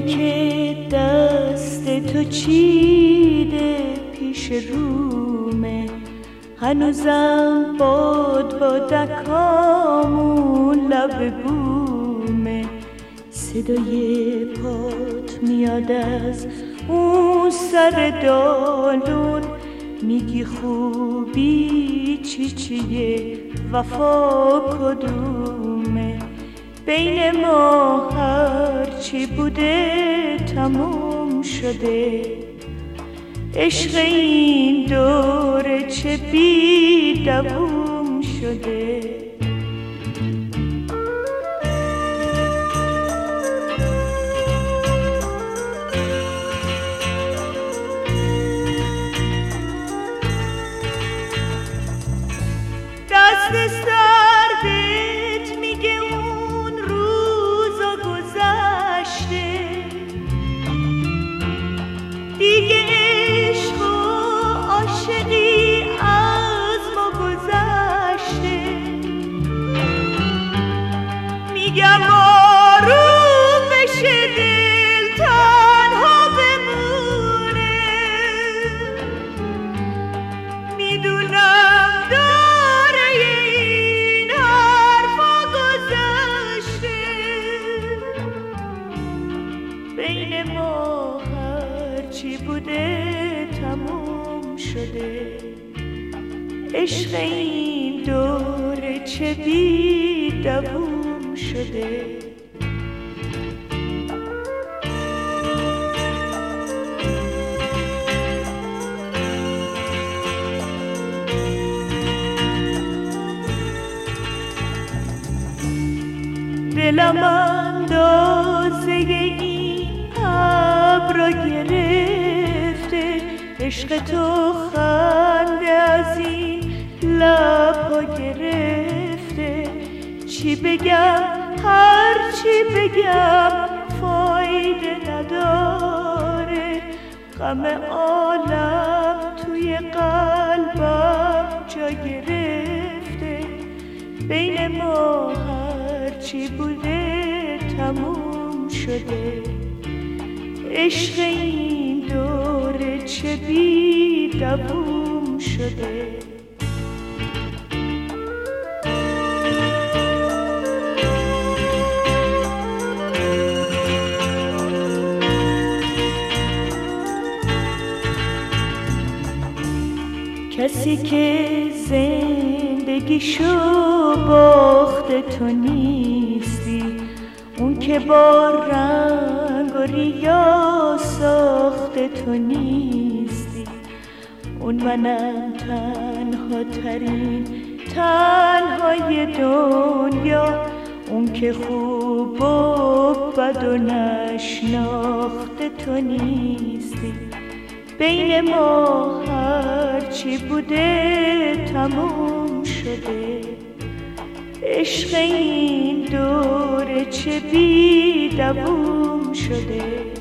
که دست تو چیده پیش رومه، هنوزم باد با دکامون لب بومه. صدای پات میاد از اون سر دالون، میگی خوبی چی چیه وفا کدومه. بین ما هرچی بوده تموم شده، عشق این دوره چه بی دوام شده. دست سردت میگه اون روزا گذشته، دیگه عشق و عاشقی از ما گذشته. میگم آروم بشه دل تنها بمونه، میدونم داره این حرفا گذشته. بین ما هرچی بوده تموم شده، عشق این دوره چه بی دوام شده. دلم اندازه این ابرا گرفته، عشق تو خنده از این لبا گرفته. چی بگم هر چی بگم فایده نداره، غم عالم توی قلبم جا گرفته. بین ما هرچی بوده تموم شده، عشق این دوره چه بی دوام شده. کسی که زندگیشو باخته تو نیستی، اون که با رنگ و ریا ساخته تو نیستی. اون منم تنها ترین تنهای دنیا، اون که خوب و بد و نشناخته تو نیستی. بین ما هرچی بوده تموم شده، عشق این دوره چه بی دوام شده.